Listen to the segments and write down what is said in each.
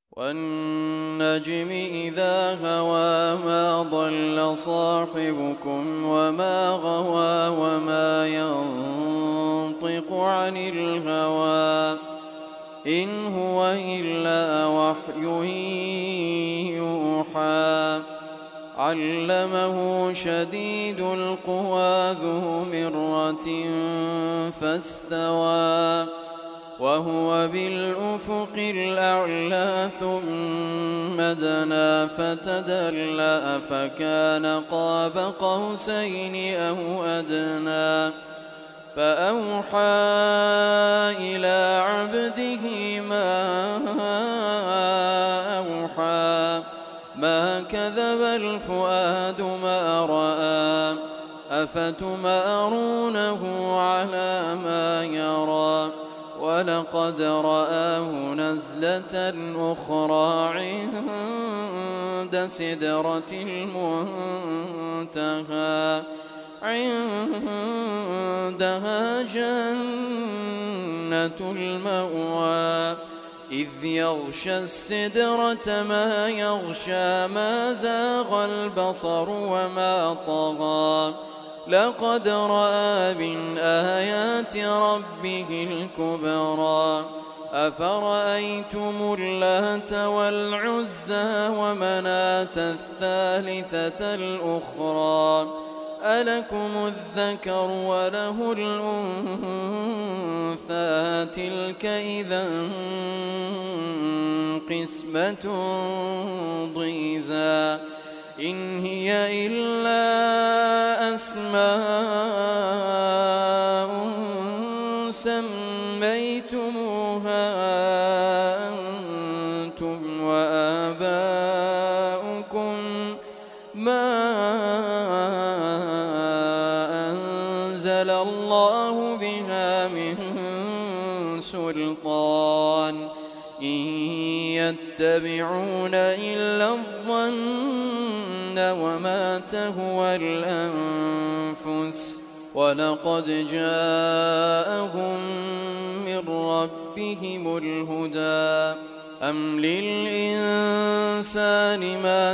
والنجم إذا هوى ما ضل صاحبكم وما غوى وما ينطق عن الهوى إن هو إلا وحي يوحى علمه شديد القوى ذو مرة فاستوى وهو بالأفق الأعلى ثم دنا فتدلى فكان قاب قوسين أو أدنى فأوحى إلى عبده ما أوحى ما كذب الفؤاد ما رأى أفتمارونه على ما يرى ولقد رآه نزلة أخرى عند سدرة المنتهى عندها جنة المأوى إذ يغشى السدرة ما يغشى ما زاغ البصر وما طغى لقد رأى من آيات ربه الكبرى أفرأيتم اللات والعزى ومناة الثالثة الأخرى ألكم الذكر وله الأنثى تلك إذا قسمة ضيزى إن هي إلا أسماء سميتموها أنتم وآباؤكم ما أنزل الله بها من سلطان إن يتبعون إلا الظن وما تهوى الأنفس ولقد جاءهم من ربهم الهدى أم للإنسان ما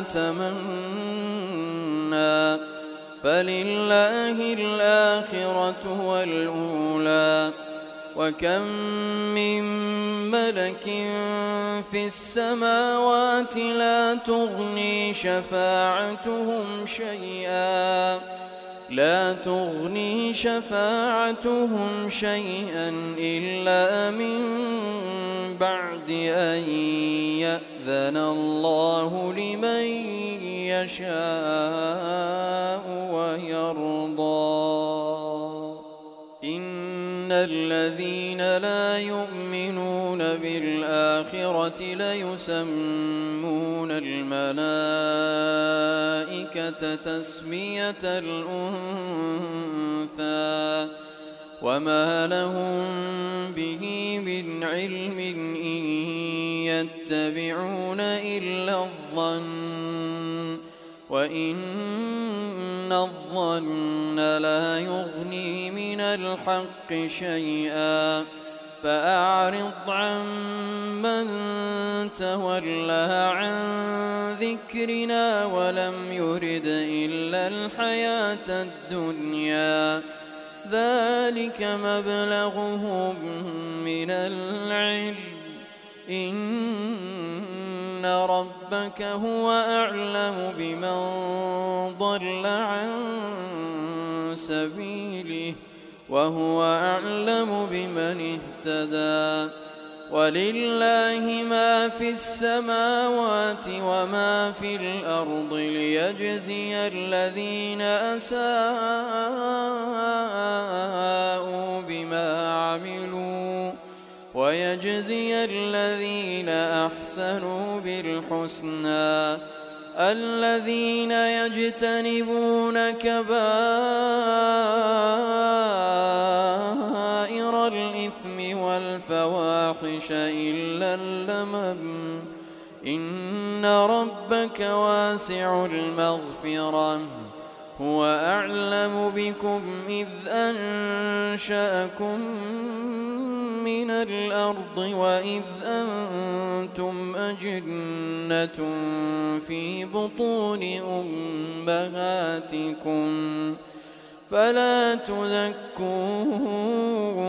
تمنى فلله الآخرة والأولى وكم من ملك في السماوات لا تغني شفاعتهم شيئا إلا من بعد أن يأذن الله لمن يشاء ويرضى إن الذين لا يؤمنون بالآخرة ليسمون الملائكة تسمية الأنثى وما لهم به من علم إن يتبعون إلا الظن وإن الظن لا يغني من الحق شيئا فأعرض عمن تولى عن ذكرنا ولم يرد إلا الحياة الدنيا ذلك مبلغهم من العلم إن ربك هو أعلم بمن ضل عن سبيله وهو أعلم بمن اهتدى ولله ما في السماوات وما في الأرض ليجزي الذين أساءوا بما عملوا ويجزي الذين أحسنوا بالحسنى الذين يجتنبون كبائر الإثم والفواحش إلا اللمم إن ربك واسع المغفرة هو أعلم بكم إذ أنشأكم من الأرض وإذ أنتم أجنة في بطون أمهاتكم فلا تزكوا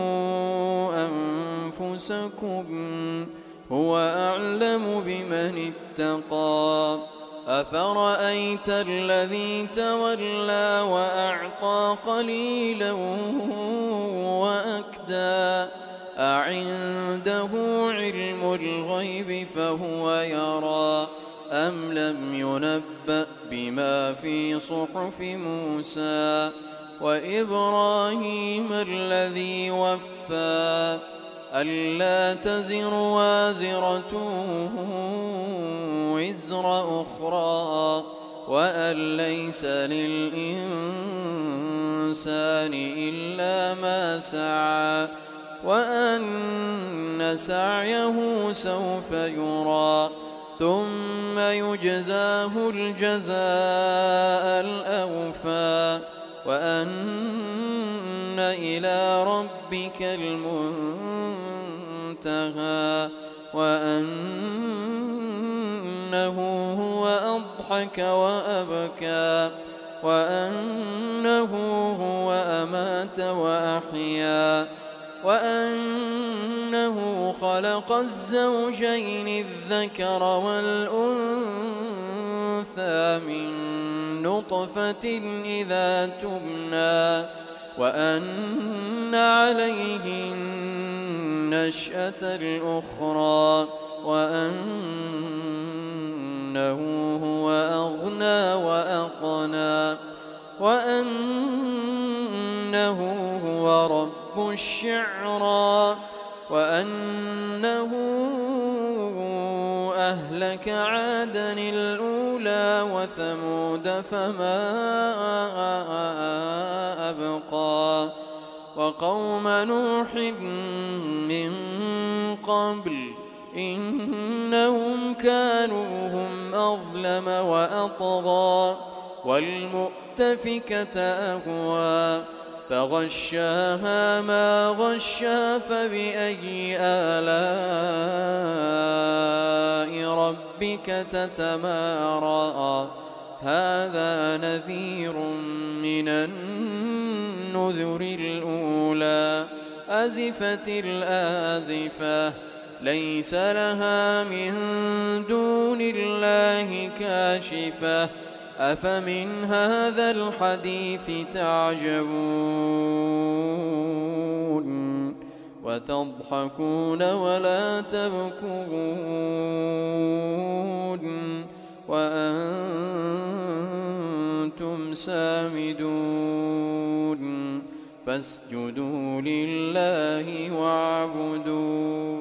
أنفسكم هو أعلم بمن اتقى أفرأيت الذي تولى وأعطى قليلا وأكدى أعنده علم الغيب فهو يرى أم لم ينبأ بما في صحف موسى وإبراهيم الذي وفى ألا تزر وازرة وزر أخرى وأن ليس للإنسان إلا ما سعى وأن سعيه سوف يرى ثم يجزاه الجزاء الأوفى وأن إلى ربك المنتهى وأنه هو أضحك وأبكى وأنه هو أمات وأحيا وأنه خلق الزوجين الذكر والأنثى من نطفة إذا تمنى وأن عليه النشأة الأخرى وأنه هو أغنى وأقنى وأنه هو رب الشعرى وأنه أهلك عادا الأولى وثمود فما أبقى وقوم نوح من قبل إنهم كانوا هم أظلم وأطغى والمؤتفكة أهوى فغشاها ما غشا فبأي آلاء ربك تتمارى هذا نذير من النذر الأولى أزفت الآزفة ليس لها من دون الله كاشفة أفمن هذا الحديث تعجبون وتضحكون ولا تبكون وأنتم سامدون فاسجدوا لله واعبدوا